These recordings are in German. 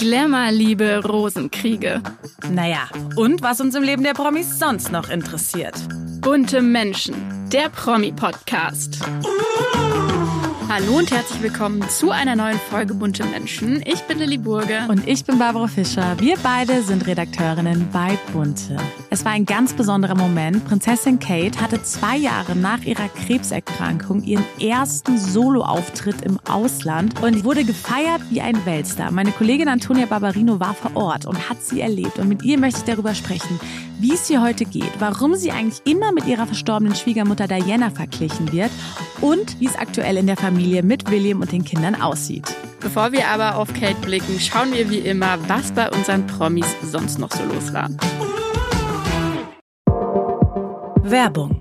Glamour, Liebe, Rosenkriege. Naja, und was uns im Leben der Promis sonst noch interessiert. Bunte Menschen, der Promi-Podcast. Hallo und herzlich willkommen zu einer neuen Folge Bunte Menschen. Ich bin Lilly Burge. Und ich bin Barbara Fischer. Wir beide sind Redakteurinnen bei Bunte. Es war ein ganz besonderer Moment. Prinzessin Kate hatte 2 Jahre nach ihrer Krebserkrankung ihren ersten Soloauftritt im Ausland und wurde gefeiert wie ein Weltstar. Meine Kollegin Antonia Barbarino war vor Ort und hat sie erlebt. Und mit ihr möchte ich darüber sprechen, wie es ihr heute geht, warum sie eigentlich immer mit ihrer verstorbenen Schwiegermutter Diana verglichen wird und wie es aktuell in der Familie mit William und den Kindern aussieht. Bevor wir aber auf Kate blicken, schauen wir wie immer, was bei unseren Promis sonst noch so los war. Werbung.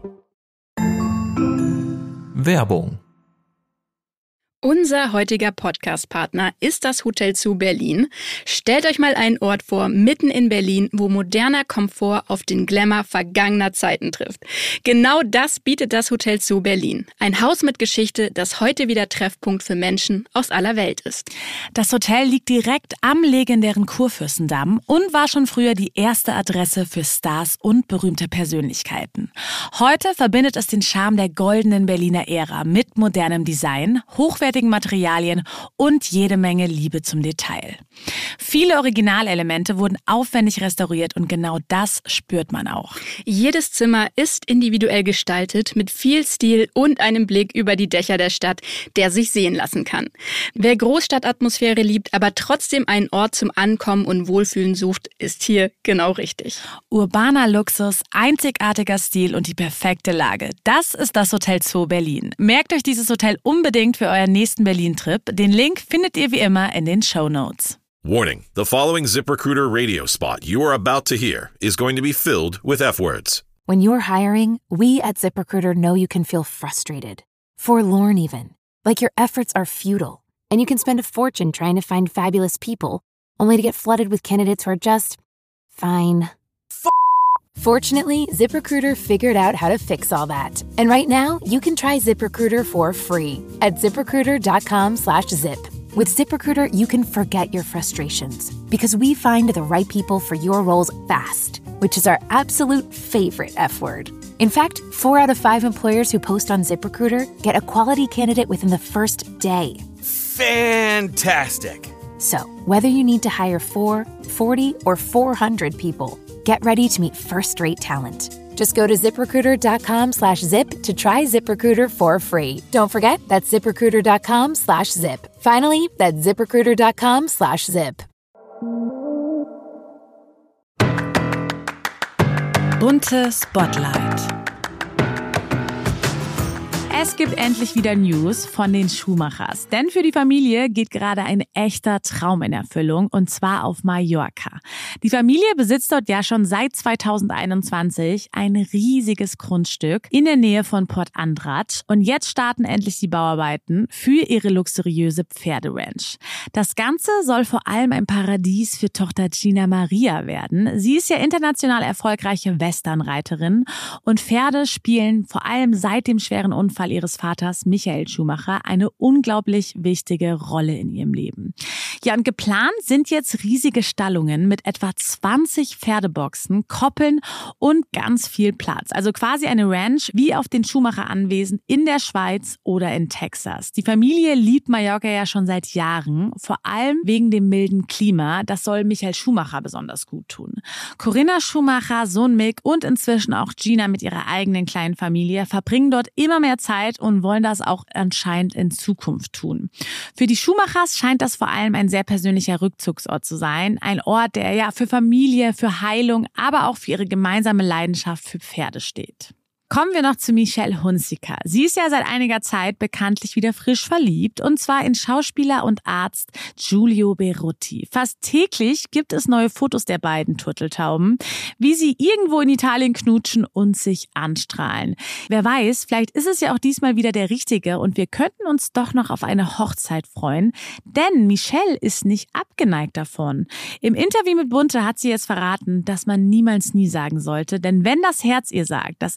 Unser heutiger Podcast-Partner ist das Hotel Zoo Berlin. Stellt euch mal einen Ort vor, mitten in Berlin, wo moderner Komfort auf den Glamour vergangener Zeiten trifft. Genau das bietet das Hotel Zoo Berlin. Ein Haus mit Geschichte, das heute wieder Treffpunkt für Menschen aus aller Welt ist. Das Hotel liegt direkt am legendären Kurfürstendamm und war schon früher die erste Adresse für Stars und berühmte Persönlichkeiten. Heute verbindet es den Charme der goldenen Berliner Ära mit modernem Design, hochwertigen Materialien und jede Menge Liebe zum Detail. Viele Originalelemente wurden aufwendig restauriert und genau das spürt man auch. Jedes Zimmer ist individuell gestaltet mit viel Stil und einem Blick über die Dächer der Stadt, der sich sehen lassen kann. Wer Großstadtatmosphäre liebt, aber trotzdem einen Ort zum Ankommen und Wohlfühlen sucht, ist hier genau richtig. Urbaner Luxus, einzigartiger Stil und die perfekte Lage. Das ist das Hotel Zoo Berlin. Merkt euch dieses Hotel unbedingt für euren nächsten Berlin-Trip. Den Link findet ihr wie immer in den Shownotes. Warning, the following ZipRecruiter radio spot you are about to hear is going to be filled with F-words. When you're hiring, we at ZipRecruiter know you can feel frustrated, forlorn even, like your efforts are futile, and you can spend a fortune trying to find fabulous people, only to get flooded with candidates who are just fine. Fortunately, ZipRecruiter figured out how to fix all that. And right now, you can try ZipRecruiter for free at ZipRecruiter.com/zip. With ZipRecruiter, you can forget your frustrations because we find the right people for your roles fast, which is our absolute favorite F word. In fact, 4 out of 5 employers who post on ZipRecruiter get a quality candidate within the first day. Fantastic. So, whether you need to hire 4, 40, or 400 people, get ready to meet first-rate talent. Just go to ZipRecruiter.com/zip to try ZipRecruiter for free. Don't forget, that's ZipRecruiter.com/zip. Finally, that's ZipRecruiter.com/zip. Bunte Spotlight. Es gibt endlich wieder News von den Schumachers. Denn für die Familie geht gerade ein echter Traum in Erfüllung, und zwar auf Mallorca. Die Familie besitzt dort ja schon seit 2021 ein riesiges Grundstück in der Nähe von Port Andrat. Und jetzt starten endlich die Bauarbeiten für ihre luxuriöse Pferderanch. Das Ganze soll vor allem ein Paradies für Tochter Gina Maria werden. Sie ist ja international erfolgreiche Westernreiterin und Pferde spielen vor allem seit dem schweren Unfall ihres Vaters Michael Schumacher eine unglaublich wichtige Rolle in ihrem Leben. Ja, und geplant sind jetzt riesige Stallungen mit etwa 20 Pferdeboxen, Koppeln und ganz viel Platz. Also quasi eine Ranch wie auf den Schumacher-Anwesen in der Schweiz oder in Texas. Die Familie liebt Mallorca ja schon seit Jahren, vor allem wegen dem milden Klima. Das soll Michael Schumacher besonders gut tun. Corinna Schumacher, Sohn Mick und inzwischen auch Gina mit ihrer eigenen kleinen Familie verbringen dort immer mehr Zeit und wollen das auch anscheinend in Zukunft tun. Für die Schumachers scheint das vor allem ein sehr persönlicher Rückzugsort zu sein. Ein Ort, der ja für Familie, für Heilung, aber auch für ihre gemeinsame Leidenschaft für Pferde steht. Kommen wir noch zu Michelle Hunziker. Sie ist ja seit einiger Zeit bekanntlich wieder frisch verliebt, und zwar in Schauspieler und Arzt Giulio Berutti. Fast täglich gibt es neue Fotos der beiden Turteltauben, wie sie irgendwo in Italien knutschen und sich anstrahlen. Wer weiß, vielleicht ist es ja auch diesmal wieder der Richtige und wir könnten uns doch noch auf eine Hochzeit freuen, denn Michelle ist nicht abgeneigt davon. Im Interview mit Bunte hat sie jetzt verraten, dass man niemals nie sagen sollte, denn wenn das Herz ihr sagt, das ist der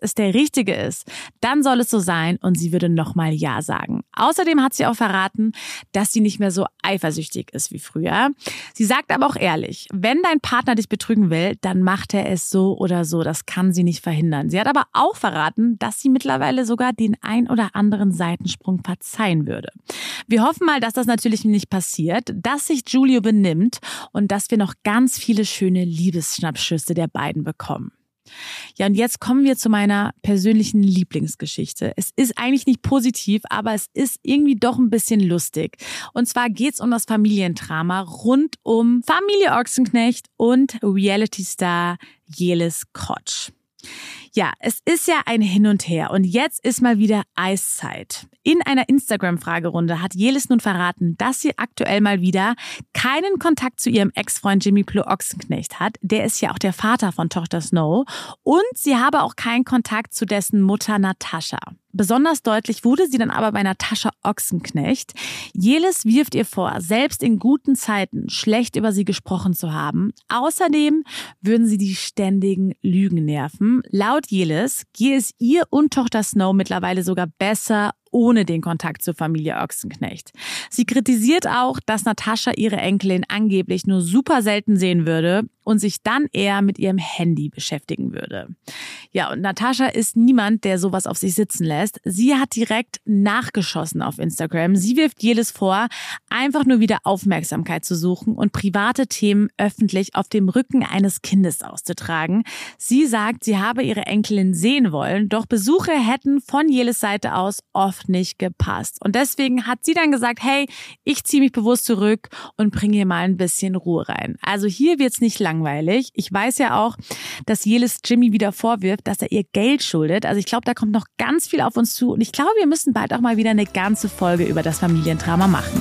Richtige ist, dann soll es so sein und sie würde nochmal Ja sagen. Außerdem hat sie auch verraten, dass sie nicht mehr so eifersüchtig ist wie früher. Sie sagt aber auch ehrlich, wenn dein Partner dich betrügen will, dann macht er es so oder so. Das kann sie nicht verhindern. Sie hat aber auch verraten, dass sie mittlerweile sogar den ein oder anderen Seitensprung verzeihen würde. Wir hoffen mal, dass das natürlich nicht passiert, dass sich Giulio benimmt und dass wir noch ganz viele schöne Liebesschnappschüsse der beiden bekommen. Ja, und jetzt kommen wir zu meiner persönlichen Lieblingsgeschichte. Es ist eigentlich nicht positiv, aber es ist irgendwie doch ein bisschen lustig. Und zwar geht's um das Familiendrama rund um Familie Ochsenknecht und Reality-Star Jelis Kotsch. Ja, es ist ja ein Hin und Her und jetzt ist mal wieder Eiszeit. In einer Instagram-Fragerunde hat Jelis nun verraten, dass sie aktuell mal wieder keinen Kontakt zu ihrem Ex-Freund Jimmy Blue Ochsenknecht hat. Der ist ja auch der Vater von Tochter Snow. Und sie habe auch keinen Kontakt zu dessen Mutter Natascha. Besonders deutlich wurde sie dann aber bei Natascha Ochsenknecht. Jelis wirft ihr vor, selbst in guten Zeiten schlecht über sie gesprochen zu haben. Außerdem würden sie die ständigen Lügen nerven. Laut Jelis gehe es ihr und Tochter Snow mittlerweile sogar besser ohne den Kontakt zur Familie Ochsenknecht. Sie kritisiert auch, dass Natascha ihre Enkelin angeblich nur super selten sehen würde und sich dann eher mit ihrem Handy beschäftigen würde. Ja, und Natascha ist niemand, der sowas auf sich sitzen lässt. Sie hat direkt nachgeschossen auf Instagram. Sie wirft Jelis vor, einfach nur wieder Aufmerksamkeit zu suchen und private Themen öffentlich auf dem Rücken eines Kindes auszutragen. Sie sagt, sie habe ihre Enkelin sehen wollen, doch Besuche hätten von Jelis Seite aus oft nicht gepasst. Und deswegen hat sie dann gesagt, hey, ich ziehe mich bewusst zurück und bringe hier mal ein bisschen Ruhe rein. Also hier wird's nicht langweilig. Ich weiß ja auch, dass Jelis Jimmy wieder vorwirft, dass er ihr Geld schuldet. Also ich glaube, da kommt noch ganz viel auf uns zu und ich glaube, wir müssen bald auch mal wieder eine ganze Folge über das Familiendrama machen.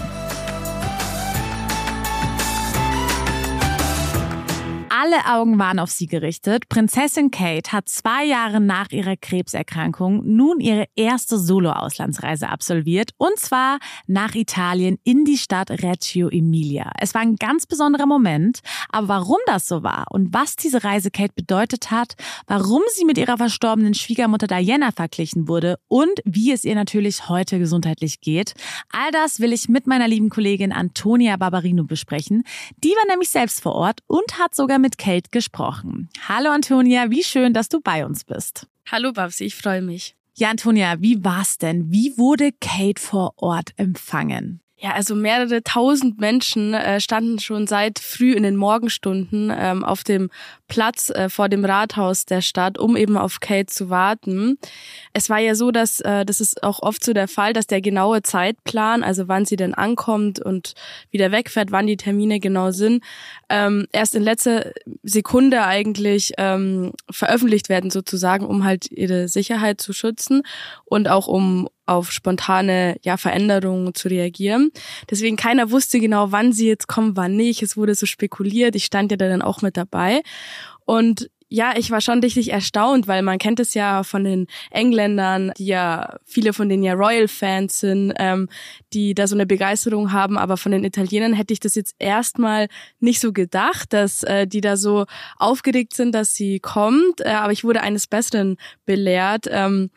Alle Augen waren auf sie gerichtet. Prinzessin Kate hat 2 Jahre nach ihrer Krebserkrankung nun ihre erste Solo-Auslandsreise absolviert. Und zwar nach Italien in die Stadt Reggio Emilia. Es war ein ganz besonderer Moment. Aber warum das so war und was diese Reise Kate bedeutet hat, warum sie mit ihrer verstorbenen Schwiegermutter Diana verglichen wurde und wie es ihr natürlich heute gesundheitlich geht, all das will ich mit meiner lieben Kollegin Antonia Barbarino besprechen. Die war nämlich selbst vor Ort und hat sogar mit Kate gesprochen. Hallo Antonia, wie schön, dass du bei uns bist. Hallo Babsi, ich freue mich. Ja, Antonia, wie war's denn? Wie wurde Kate vor Ort empfangen? Ja, also mehrere tausend Menschen standen schon seit früh in den Morgenstunden auf dem Platz vor dem Rathaus der Stadt, um eben auf Kate zu warten. Es war ja so, dass das ist auch oft so der Fall, dass der genaue Zeitplan, also wann sie denn ankommt und wieder wegfährt, wann die Termine genau sind, erst in letzter Sekunde eigentlich veröffentlicht werden sozusagen, um halt ihre Sicherheit zu schützen und auch um auf spontane Veränderungen zu reagieren. Deswegen keiner wusste genau, wann sie jetzt kommen, wann nicht. Es wurde so spekuliert. Ich stand ja da dann auch mit dabei. Und ja, ich war schon richtig erstaunt, weil man kennt es ja von den Engländern, die ja, viele von denen ja Royal-Fans sind, die da so eine Begeisterung haben, aber von den Italienern hätte ich das jetzt erstmal nicht so gedacht, dass die da so aufgeregt sind, dass sie kommt, aber ich wurde eines Besseren belehrt.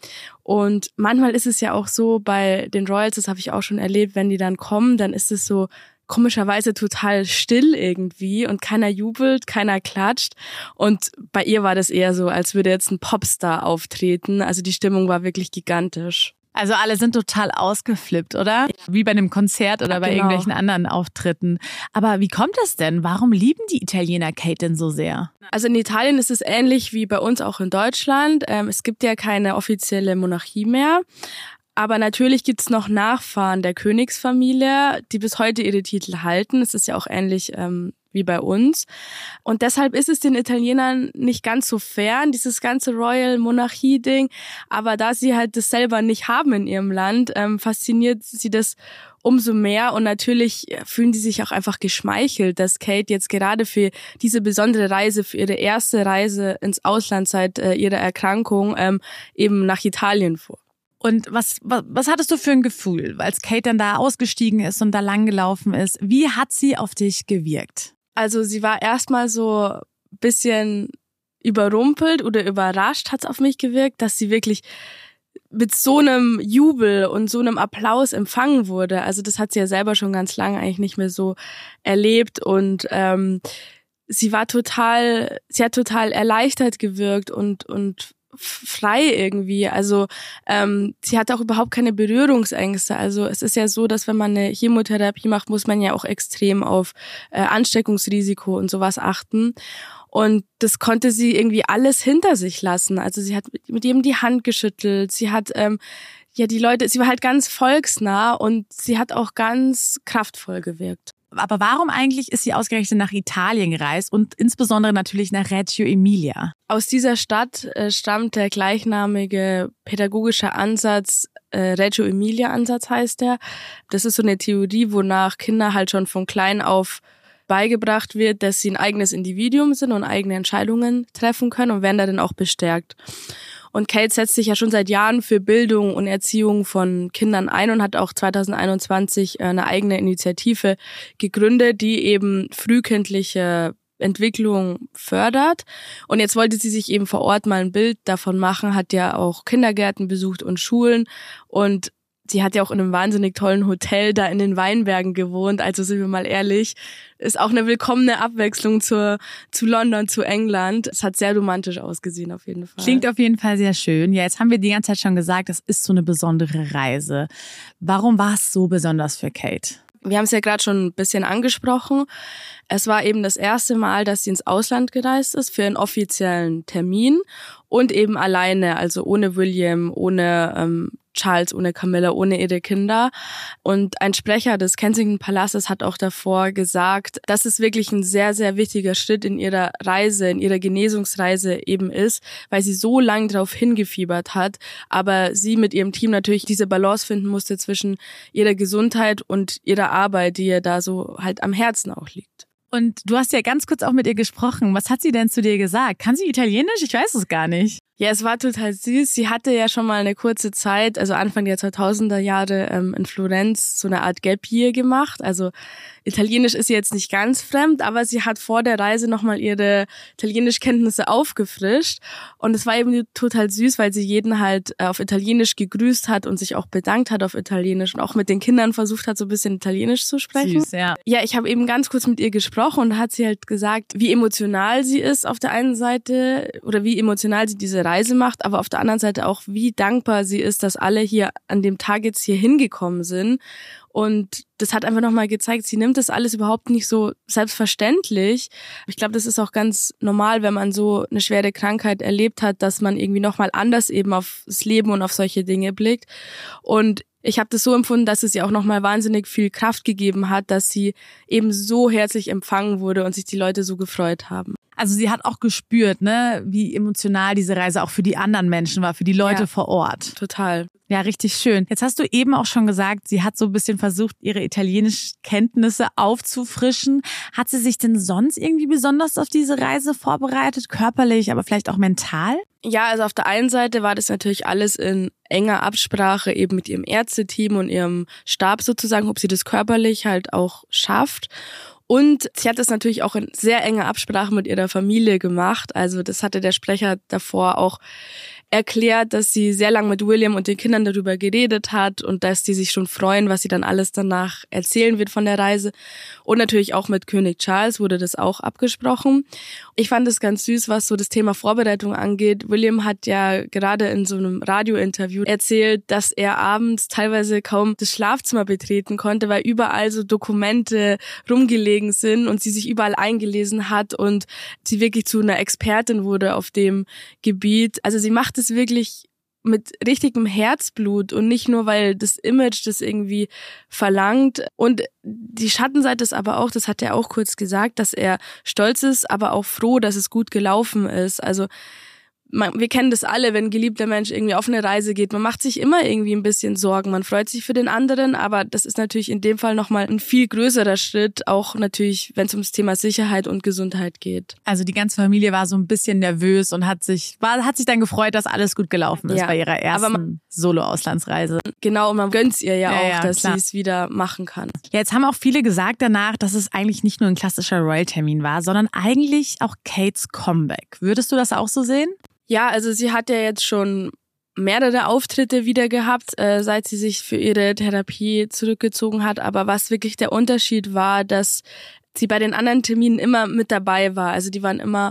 Und manchmal ist es ja auch so bei den Royals, das habe ich auch schon erlebt, wenn die dann kommen, dann ist es so komischerweise total still irgendwie und keiner jubelt, keiner klatscht. Und bei ihr war das eher so, als würde jetzt ein Popstar auftreten. Also die Stimmung war wirklich gigantisch. Also alle sind total ausgeflippt, oder? Ja. Wie bei einem Konzert oder bei irgendwelchen anderen Auftritten. Aber wie kommt das denn? Warum lieben die Italiener Kate denn so sehr? Also in Italien ist es ähnlich wie bei uns auch in Deutschland. Es gibt ja keine offizielle Monarchie mehr. Aber natürlich gibt's noch Nachfahren der Königsfamilie, die bis heute ihre Titel halten. Es ist ja auch ähnlich wie bei uns. Und deshalb ist es den Italienern nicht ganz so fern, dieses ganze Royal-Monarchie-Ding. Aber da sie halt das selber nicht haben in ihrem Land, fasziniert sie das umso mehr. Und natürlich fühlen die sich auch einfach geschmeichelt, dass Kate jetzt gerade für diese besondere Reise, für ihre erste Reise ins Ausland seit ihrer Erkrankung eben nach Italien fuhr. Und was hattest du für ein Gefühl, als Kate dann da ausgestiegen ist und da langgelaufen ist? Wie hat sie auf dich gewirkt? Also sie war erstmal so ein bisschen überrumpelt oder überrascht hat es auf mich gewirkt, dass sie wirklich mit so einem Jubel und so einem Applaus empfangen wurde. Also das hat sie ja selber schon ganz lange eigentlich nicht mehr so erlebt und sie hat total erleichtert gewirkt und frei irgendwie. Also sie hat auch überhaupt keine Berührungsängste. Also es ist ja so, dass wenn man eine Chemotherapie macht, muss man ja auch extrem auf Ansteckungsrisiko und sowas achten. Und das konnte sie irgendwie alles hinter sich lassen. Also sie hat mit jedem die Hand geschüttelt. Sie hat die Leute, sie war halt ganz volksnah und sie hat auch ganz kraftvoll gewirkt. Aber warum eigentlich ist sie ausgerechnet nach Italien gereist und insbesondere natürlich nach Reggio Emilia? Aus dieser Stadt stammt der gleichnamige pädagogische Ansatz, Reggio Emilia Ansatz heißt der. Das ist so eine Theorie, wonach Kinder halt schon von klein auf beigebracht wird, dass sie ein eigenes Individuum sind und eigene Entscheidungen treffen können und werden darin auch bestärkt. Und Kate setzt sich ja schon seit Jahren für Bildung und Erziehung von Kindern ein und hat auch 2021 eine eigene Initiative gegründet, die eben frühkindliche Entwicklung fördert. Und jetzt wollte sie sich eben vor Ort mal ein Bild davon machen, hat ja auch Kindergärten besucht und Schulen und sie hat ja auch in einem wahnsinnig tollen Hotel da in den Weinbergen gewohnt. Also sind wir mal ehrlich, ist auch eine willkommene Abwechslung zu London, zu England. Es hat sehr romantisch ausgesehen auf jeden Fall. Klingt auf jeden Fall sehr schön. Ja, jetzt haben wir die ganze Zeit schon gesagt, das ist so eine besondere Reise. Warum war es so besonders für Kate? Wir haben es ja gerade schon ein bisschen angesprochen. Es war eben das erste Mal, dass sie ins Ausland gereist ist für einen offiziellen Termin und eben alleine, also ohne William, ohne Charles, ohne Camilla, ohne ihre Kinder. Und ein Sprecher des Kensington Palastes hat auch davor gesagt, dass es wirklich ein sehr, sehr wichtiger Schritt in ihrer Reise, in ihrer Genesungsreise eben ist, weil sie so lange darauf hingefiebert hat, aber sie mit ihrem Team natürlich diese Balance finden musste zwischen ihrer Gesundheit und ihrer Arbeit, die ihr da so halt am Herzen auch liegt. Und du hast ja ganz kurz auch mit ihr gesprochen. Was hat sie denn zu dir gesagt? Kann sie Italienisch? Ich weiß es gar nicht. Ja, es war total süß. Sie hatte ja schon mal eine kurze Zeit, also Anfang der 2000er Jahre in Florenz so eine Art Gap Year gemacht. Also Italienisch ist sie jetzt nicht ganz fremd, aber sie hat vor der Reise nochmal ihre Italienischkenntnisse aufgefrischt. Und es war eben total süß, weil sie jeden halt auf Italienisch gegrüßt hat und sich auch bedankt hat auf Italienisch und auch mit den Kindern versucht hat, so ein bisschen Italienisch zu sprechen. Süß, ja. Ja, ich habe eben ganz kurz mit ihr gesprochen und da hat sie halt gesagt, wie emotional sie ist auf der einen Seite oder wie emotional sie diese Reise macht, aber auf der anderen Seite auch, wie dankbar sie ist, dass alle hier an dem Tag jetzt hier hingekommen sind. Und das hat einfach nochmal gezeigt, sie nimmt das alles überhaupt nicht so selbstverständlich. Ich glaube, das ist auch ganz normal, wenn man so eine schwere Krankheit erlebt hat, dass man irgendwie nochmal anders eben aufs Leben und auf solche Dinge blickt. Und ich habe das so empfunden, dass es ihr auch nochmal wahnsinnig viel Kraft gegeben hat, dass sie eben so herzlich empfangen wurde und sich die Leute so gefreut haben. Also sie hat auch gespürt, ne, wie emotional diese Reise auch für die anderen Menschen war, für die Leute vor Ort. Total. Ja, richtig schön. Jetzt hast du eben auch schon gesagt, sie hat so ein bisschen versucht, ihre Italienischkenntnisse aufzufrischen. Hat sie sich denn sonst irgendwie besonders auf diese Reise vorbereitet, körperlich, aber vielleicht auch mental? Ja, also auf der einen Seite war das natürlich alles in enger Absprache eben mit ihrem Ärzteteam und ihrem Stab sozusagen, ob sie das körperlich halt auch schafft. Und sie hat das natürlich auch in sehr enger Absprache mit ihrer Familie gemacht. Also das hatte der Sprecher davor auch erklärt, dass sie sehr lange mit William und den Kindern darüber geredet hat und dass die sich schon freuen, was sie dann alles danach erzählen wird von der Reise. Und natürlich auch mit König Charles wurde das auch abgesprochen. Ich fand es ganz süß, was so das Thema Vorbereitung angeht. William hat ja gerade in so einem Radiointerview erzählt, dass er abends teilweise kaum das Schlafzimmer betreten konnte, weil überall so Dokumente rumgelegen sind und sie sich überall eingelesen hat und sie wirklich zu einer Expertin wurde auf dem Gebiet. Also sie macht es wirklich mit richtigem Herzblut und nicht nur, weil das Image das irgendwie verlangt. Und die Schattenseite ist aber auch, das hat er auch kurz gesagt, dass er stolz ist, aber auch froh, dass es gut gelaufen ist. Also wir kennen das alle, wenn ein geliebter Mensch irgendwie auf eine Reise geht. Man macht sich immer irgendwie ein bisschen Sorgen. Man freut sich für den anderen, aber das ist natürlich in dem Fall nochmal ein viel größerer Schritt, auch natürlich, wenn es ums Thema Sicherheit und Gesundheit geht. Also die ganze Familie war so ein bisschen nervös und hat sich dann gefreut, dass alles gut gelaufen ist bei ihrer ersten Solo-Auslandsreise. Genau, und man gönnt's ihr ja auch, dass klar. sie es wieder machen kann. Ja, jetzt haben auch viele gesagt danach, dass es eigentlich nicht nur ein klassischer Royal-Termin war, sondern eigentlich auch Kates Comeback. Würdest du das auch so sehen? Ja, also sie hat ja jetzt schon mehrere Auftritte wieder gehabt, seit sie sich für ihre Therapie zurückgezogen hat. Aber was wirklich der Unterschied war, dass sie bei den anderen Terminen immer mit dabei war. Also die waren immer,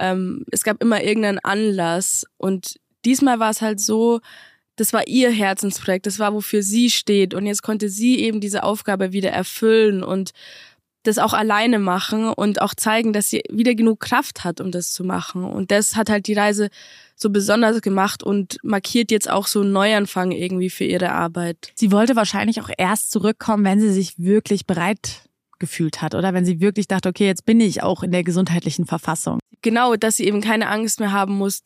es gab immer irgendeinen Anlass. Und diesmal war es halt so, das war ihr Herzensprojekt, das war, wofür sie steht. Und jetzt konnte sie eben diese Aufgabe wieder erfüllen und das auch alleine machen und auch zeigen, dass sie wieder genug Kraft hat, um das zu machen. Und das hat halt die Reise so besonders gemacht und markiert jetzt auch so einen Neuanfang irgendwie für ihre Arbeit. Sie wollte wahrscheinlich auch erst zurückkommen, wenn sie sich wirklich bereit gefühlt hat, oder? Wenn sie wirklich dachte, okay, jetzt bin ich auch in der gesundheitlichen Verfassung. Genau, dass sie eben keine Angst mehr haben muss,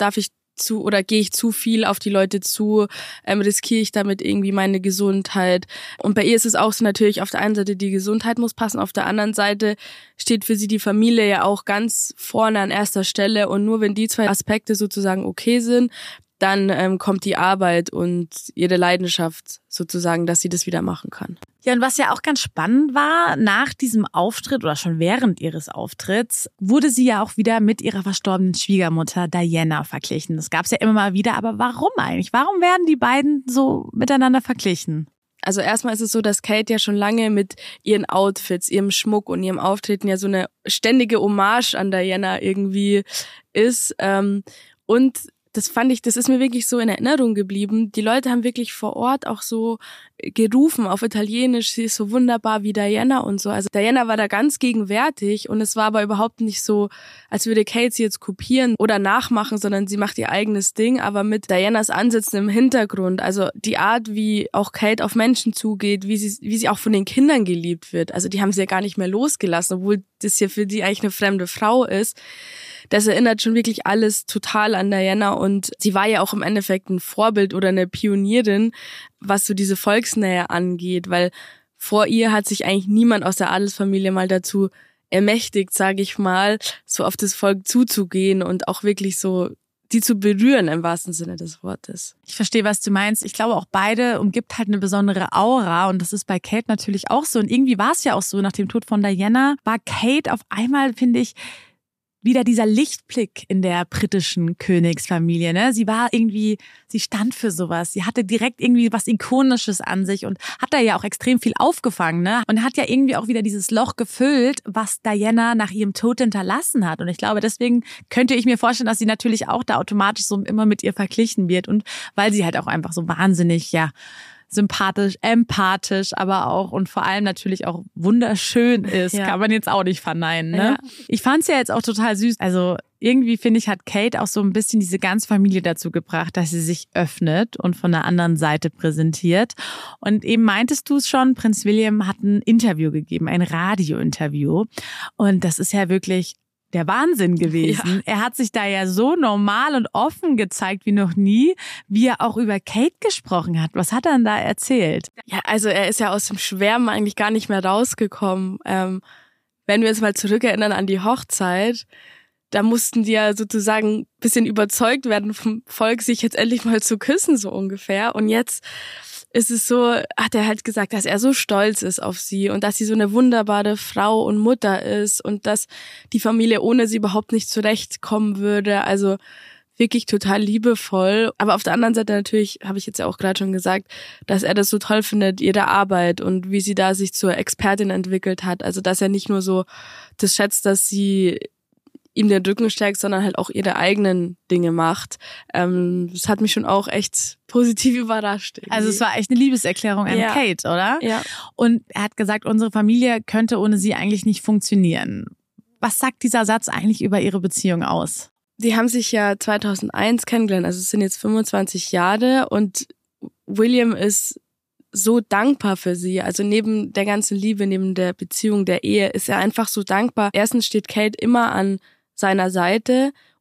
gehe ich zu viel auf die Leute zu, riskiere ich damit irgendwie meine Gesundheit. Und bei ihr ist es auch so natürlich, auf der einen Seite die Gesundheit muss passen, auf der anderen Seite steht für sie die Familie ja auch ganz vorne an erster Stelle und nur wenn die zwei Aspekte sozusagen okay sind, dann kommt die Arbeit und ihre Leidenschaft sozusagen, dass sie das wieder machen kann. Ja, und was ja auch ganz spannend war, nach diesem Auftritt oder schon während ihres Auftritts wurde sie ja auch wieder mit ihrer verstorbenen Schwiegermutter Diana verglichen. Das gab's ja immer mal wieder, aber warum eigentlich? Warum werden die beiden so miteinander verglichen? Also erstmal ist es so, dass Kate ja schon lange mit ihren Outfits, ihrem Schmuck und ihrem Auftreten ja so eine ständige Hommage an Diana irgendwie ist. Und das ist mir wirklich so in Erinnerung geblieben. Die Leute haben wirklich vor Ort auch so gerufen auf Italienisch, sie ist so wunderbar wie Diana und so. Also Diana war da ganz gegenwärtig und es war aber überhaupt nicht so, als würde Kate sie jetzt kopieren oder nachmachen, sondern sie macht ihr eigenes Ding, aber mit Dianas Ansätzen im Hintergrund. Also die Art, wie auch Kate auf Menschen zugeht, wie sie auch von den Kindern geliebt wird. Also die haben sie ja gar nicht mehr losgelassen, obwohl das hier für die eigentlich eine fremde Frau ist. Das erinnert schon wirklich alles total an Diana und sie war ja auch im Endeffekt ein Vorbild oder eine Pionierin, was so diese Volksnähe angeht, weil vor ihr hat sich eigentlich niemand aus der Adelsfamilie mal dazu ermächtigt, sage ich mal, so auf das Volk zuzugehen und auch wirklich so die zu berühren im wahrsten Sinne des Wortes. Ich verstehe, was du meinst. Ich glaube, auch beide umgibt halt eine besondere Aura und das ist bei Kate natürlich auch so. Und irgendwie war es ja auch so, nach dem Tod von Diana war Kate auf einmal, finde ich, wieder dieser Lichtblick in der britischen Königsfamilie, ne? Sie stand für sowas. Sie hatte direkt irgendwie was Ikonisches an sich und hat da ja auch extrem viel aufgefangen, ne? Und hat ja irgendwie auch wieder dieses Loch gefüllt, was Diana nach ihrem Tod hinterlassen hat. Und ich glaube, deswegen könnte ich mir vorstellen, dass sie natürlich auch da automatisch so immer mit ihr verglichen wird und weil sie halt auch einfach so wahnsinnig, sympathisch, empathisch, aber auch und vor allem natürlich auch wunderschön ist, kann man jetzt auch nicht verneinen, ne? Ja. Ich fand's ja jetzt auch total süß. Also irgendwie, finde ich, hat Kate auch so ein bisschen diese ganze Familie dazu gebracht, dass sie sich öffnet und von der anderen Seite präsentiert. Und eben meintest du es schon, Prinz William hat ein Interview gegeben, ein Radiointerview. Und das ist ja wirklich der Wahnsinn gewesen. Ja. Er hat sich da ja so normal und offen gezeigt wie noch nie, wie er auch über Kate gesprochen hat. Was hat er denn da erzählt? Ja, also er ist ja aus dem Schwärmen eigentlich gar nicht mehr rausgekommen. Wenn wir uns mal zurückerinnern an die Hochzeit, da mussten die ja sozusagen ein bisschen überzeugt werden vom Volk, sich jetzt endlich mal zu küssen, so ungefähr. Und jetzt ist es so, hat er halt gesagt, dass er so stolz ist auf sie und dass sie so eine wunderbare Frau und Mutter ist und dass die Familie ohne sie überhaupt nicht zurechtkommen würde. Also wirklich total liebevoll. Aber auf der anderen Seite natürlich, habe ich jetzt ja auch gerade schon gesagt, dass er das so toll findet, ihre Arbeit und wie sie da sich zur Expertin entwickelt hat. Also dass er nicht nur so das schätzt, dass sie ihm den Rücken stärkt, sondern halt auch ihre eigenen Dinge macht. Das hat mich schon auch echt positiv überrascht. Irgendwie. Also es war echt eine Liebeserklärung an Kate, oder? Ja. Und er hat gesagt, unsere Familie könnte ohne sie eigentlich nicht funktionieren. Was sagt dieser Satz eigentlich über ihre Beziehung aus? Die haben sich ja 2001 kennengelernt, also es sind jetzt 25 Jahre und William ist so dankbar für sie. Also neben der ganzen Liebe, neben der Beziehung, der Ehe, ist er einfach so dankbar. Erstens steht Kate immer an seiner Seite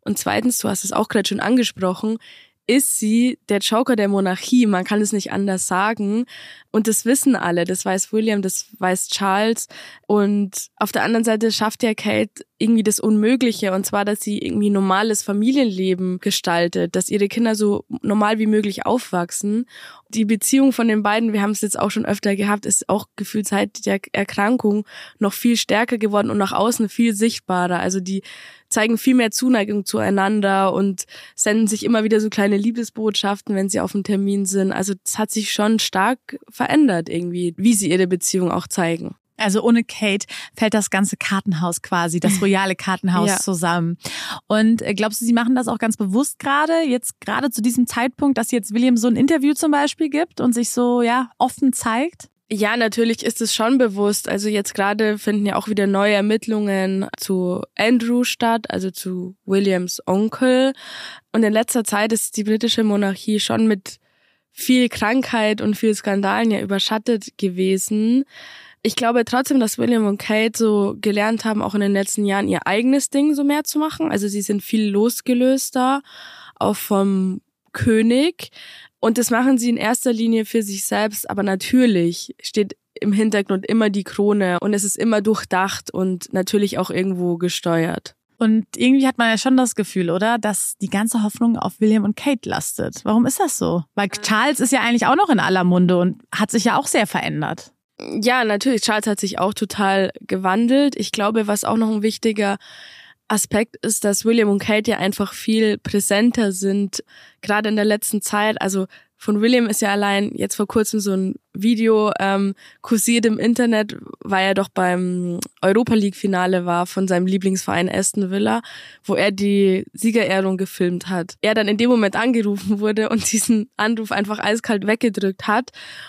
Und zweitens, du hast es auch gerade schon angesprochen, ist sie der Joker der Monarchie. Man kann es nicht anders sagen. Und das wissen alle. Das weiß William, das weiß Charles. Und auf der anderen Seite schafft ja Kate irgendwie das Unmögliche. Und zwar, dass sie irgendwie normales Familienleben gestaltet. Dass ihre Kinder so normal wie möglich aufwachsen. Die Beziehung von den beiden, wir haben es jetzt auch schon öfter gehabt, ist auch gefühlt seit der Erkrankung noch viel stärker geworden und nach außen viel sichtbarer. Also die zeigen viel mehr Zuneigung zueinander und senden sich immer wieder so kleine Liebesbotschaften, wenn sie auf einem Termin sind. Also das hat sich schon stark verändert irgendwie, wie sie ihre Beziehung auch zeigen. Also ohne Kate fällt das ganze Kartenhaus quasi, das royale Kartenhaus zusammen. Und glaubst du, sie machen das auch ganz bewusst jetzt gerade zu diesem Zeitpunkt, dass jetzt William so ein Interview zum Beispiel gibt und sich so offen zeigt? Ja, natürlich ist es schon bewusst. Also jetzt gerade finden ja auch wieder neue Ermittlungen zu Andrew statt, also zu Williams Onkel. Und in letzter Zeit ist die britische Monarchie schon mit viel Krankheit und viel Skandalen ja überschattet gewesen. Ich glaube trotzdem, dass William und Kate so gelernt haben, auch in den letzten Jahren ihr eigenes Ding so mehr zu machen. Also sie sind viel losgelöster, auch vom König. Und das machen sie in erster Linie für sich selbst, aber natürlich steht im Hintergrund immer die Krone und es ist immer durchdacht und natürlich auch irgendwo gesteuert. Und irgendwie hat man ja schon das Gefühl, oder, dass die ganze Hoffnung auf William und Kate lastet. Warum ist das so? Weil Charles ist ja eigentlich auch noch in aller Munde und hat sich ja auch sehr verändert. Ja, natürlich, Charles hat sich auch total gewandelt. Ich glaube, was auch noch ein wichtiger Aspekt ist, dass William und Kate ja einfach viel präsenter sind, gerade in der letzten Zeit. Also von William ist ja allein jetzt vor kurzem so ein Video kursiert im Internet, weil er doch beim Europa-League-Finale war von seinem Lieblingsverein Aston Villa, wo er die Siegerehrung gefilmt hat. Er dann in dem Moment angerufen wurde und diesen Anruf einfach eiskalt weggedrückt hat.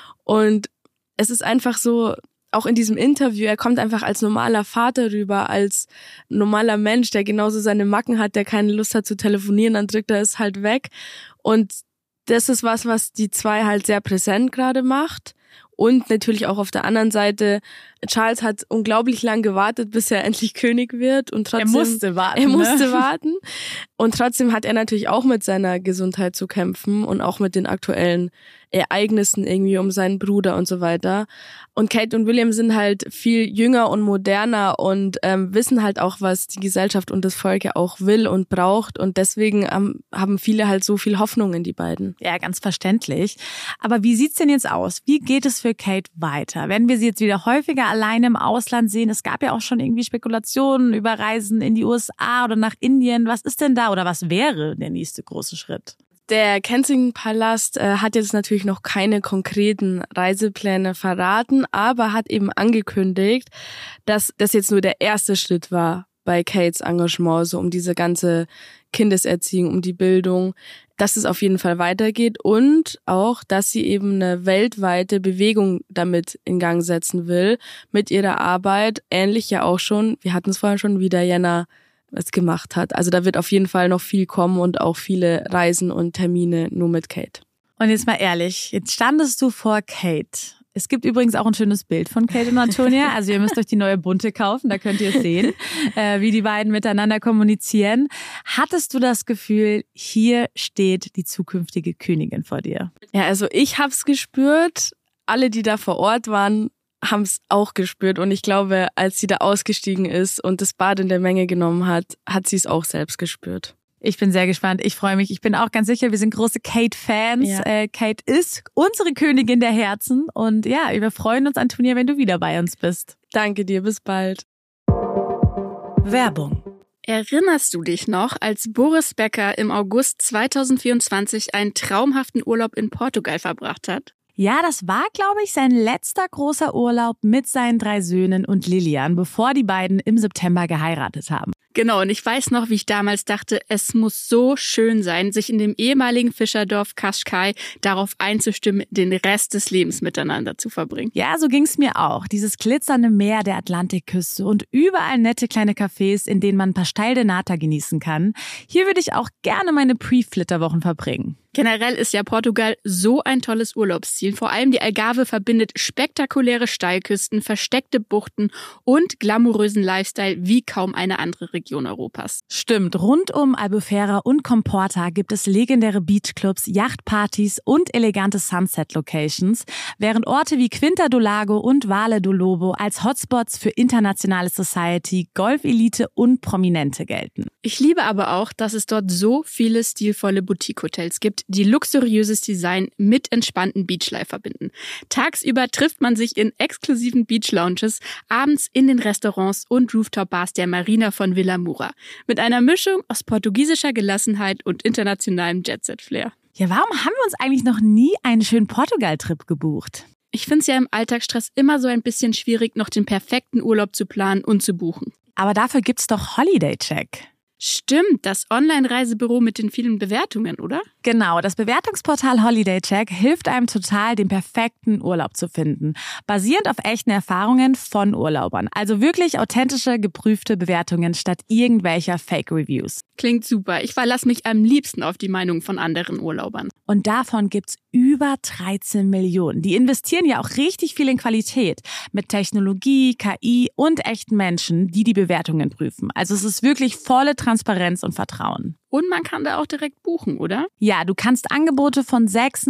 Und es ist einfach so, auch in diesem Interview, er kommt einfach als normaler Vater rüber, als normaler Mensch, der genauso seine Macken hat, der keine Lust hat zu telefonieren, dann drückt er es halt weg. Und das ist was die zwei halt sehr präsent gerade macht. Und natürlich auch auf der anderen Seite, Charles hat unglaublich lang gewartet, bis er endlich König wird. Und trotzdem, er musste warten. Und trotzdem hat er natürlich auch mit seiner Gesundheit zu kämpfen und auch mit den aktuellen Ereignissen irgendwie um seinen Bruder und so weiter. Und Kate und William sind halt viel jünger und moderner und wissen halt auch, was die Gesellschaft und das Volk ja auch will und braucht. Und deswegen haben viele halt so viel Hoffnung in die beiden. Ja, ganz verständlich. Aber wie sieht's denn jetzt aus? Wie geht es für Kate weiter? Werden wir sie jetzt wieder häufiger alleine im Ausland sehen? Es gab ja auch schon irgendwie Spekulationen über Reisen in die USA oder nach Indien. Was ist denn da oder was wäre der nächste große Schritt? Der Kensington-Palast hat jetzt natürlich noch keine konkreten Reisepläne verraten, aber hat eben angekündigt, dass das jetzt nur der erste Schritt war bei Kates Engagement, so um diese ganze Kindeserziehung, um die Bildung, dass es auf jeden Fall weitergeht und auch, dass sie eben eine weltweite Bewegung damit in Gang setzen will mit ihrer Arbeit, ähnlich ja auch schon, wir hatten es vorher schon, wie Diana es gemacht hat. Also da wird auf jeden Fall noch viel kommen und auch viele Reisen und Termine nur mit Kate. Und jetzt mal ehrlich, jetzt standest du vor Kate. Es gibt übrigens auch ein schönes Bild von Kate und Antonia. Also ihr müsst euch die neue bunte kaufen, da könnt ihr es sehen, wie die beiden miteinander kommunizieren. Hattest du das Gefühl, hier steht die zukünftige Königin vor dir? Ja, also ich hab's gespürt. Alle, die da vor Ort waren, haben es auch gespürt. Und ich glaube, als sie da ausgestiegen ist und das Bad in der Menge genommen hat, hat sie es auch selbst gespürt. Ich bin sehr gespannt. Ich freue mich. Ich bin auch ganz sicher, wir sind große Kate-Fans. Ja. Kate ist unsere Königin der Herzen. Und ja, wir freuen uns, Antonia, wenn du wieder bei uns bist. Danke dir. Bis bald. Werbung. Erinnerst du dich noch, als Boris Becker im August 2024 einen traumhaften Urlaub in Portugal verbracht hat? Ja, das war, glaube ich, sein letzter großer Urlaub mit seinen 3 Söhnen und Lilian, bevor die beiden im September geheiratet haben. Genau, und ich weiß noch, wie ich damals dachte, es muss so schön sein, sich in dem ehemaligen Fischerdorf Cascais darauf einzustimmen, den Rest des Lebens miteinander zu verbringen. Ja, so ging's mir auch. Dieses glitzernde Meer der Atlantikküste und überall nette kleine Cafés, in denen man Pastel de Nata genießen kann. Hier würde ich auch gerne meine Pre-Flitterwochen verbringen. Generell ist ja Portugal so ein tolles Urlaubsziel. Vor allem die Algarve verbindet spektakuläre Steilküsten, versteckte Buchten und glamourösen Lifestyle wie kaum eine andere Region Europas. Stimmt, rund um Albufeira und Comporta gibt es legendäre Beachclubs, Yachtpartys und elegante Sunset-Locations, während Orte wie Quinta do Lago und Vale do Lobo als Hotspots für internationale Society, Golfelite und Prominente gelten. Ich liebe aber auch, dass es dort so viele stilvolle Boutique-Hotels gibt, die luxuriöses Design mit entspannten Beachlife verbinden. Tagsüber trifft man sich in exklusiven Beach-Lounges, abends in den Restaurants und Rooftop-Bars der Marina von Vila Moura. Mit einer Mischung aus portugiesischer Gelassenheit und internationalem Jet-Set-Flair. Ja, warum haben wir uns eigentlich noch nie einen schönen Portugal-Trip gebucht? Ich finde es ja im Alltagsstress immer so ein bisschen schwierig, noch den perfekten Urlaub zu planen und zu buchen. Aber dafür gibt's doch Holiday Check. Stimmt, das Online-Reisebüro mit den vielen Bewertungen, oder? Genau, das Bewertungsportal Holiday Check hilft einem total, den perfekten Urlaub zu finden. Basierend auf echten Erfahrungen von Urlaubern. Also wirklich authentische, geprüfte Bewertungen statt irgendwelcher Fake-Reviews. Klingt super. Ich verlasse mich am liebsten auf die Meinung von anderen Urlaubern. Und davon gibt's über 13 Millionen. Die investieren ja auch richtig viel in Qualität. Mit Technologie, KI und echten Menschen, die die Bewertungen prüfen. Also es ist wirklich volle Transparenz und Vertrauen. Und man kann da auch direkt buchen, oder? Ja, du kannst Angebote von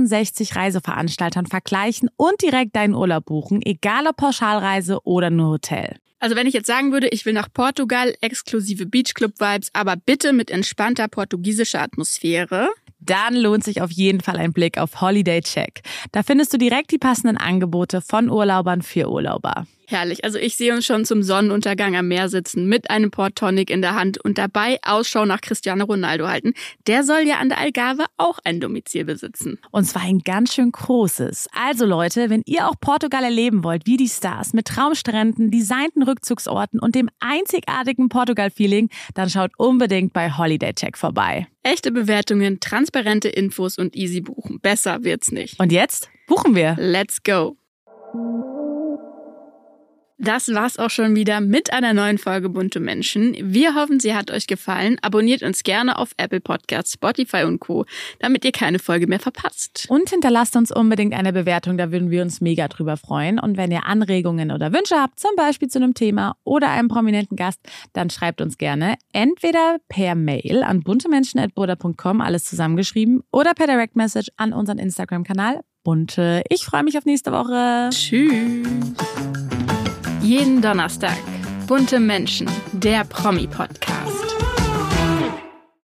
66 Reiseveranstaltern vergleichen und direkt deinen Urlaub buchen, egal ob Pauschalreise oder nur Hotel. Also wenn ich jetzt sagen würde, ich will nach Portugal, exklusive Beachclub-Vibes, aber bitte mit entspannter portugiesischer Atmosphäre, dann lohnt sich auf jeden Fall ein Blick auf Holiday Check. Da findest du direkt die passenden Angebote von Urlaubern für Urlauber. Herrlich, also ich sehe uns schon zum Sonnenuntergang am Meer sitzen, mit einem Port Tonic in der Hand und dabei Ausschau nach Cristiano Ronaldo halten. Der soll ja an der Algarve auch ein Domizil besitzen. Und zwar ein ganz schön großes. Also Leute, wenn ihr auch Portugal erleben wollt, wie die Stars, mit Traumstränden, designten Rückzugsorten und dem einzigartigen Portugal-Feeling, dann schaut unbedingt bei Holiday Check vorbei. Echte Bewertungen, transparente Infos und easy buchen. Besser wird's nicht. Und jetzt buchen wir. Let's go! Das war's auch schon wieder mit einer neuen Folge Bunte Menschen. Wir hoffen, sie hat euch gefallen. Abonniert uns gerne auf Apple Podcasts, Spotify und Co., damit ihr keine Folge mehr verpasst. Und hinterlasst uns unbedingt eine Bewertung, da würden wir uns mega drüber freuen. Und wenn ihr Anregungen oder Wünsche habt, zum Beispiel zu einem Thema oder einem prominenten Gast, dann schreibt uns gerne entweder per Mail an buntemenschen@burda.com, alles zusammengeschrieben, oder per Direct Message an unseren Instagram-Kanal Bunte. Ich freue mich auf nächste Woche. Tschüss. Jeden Donnerstag. Bunte Menschen, der Promi-Podcast.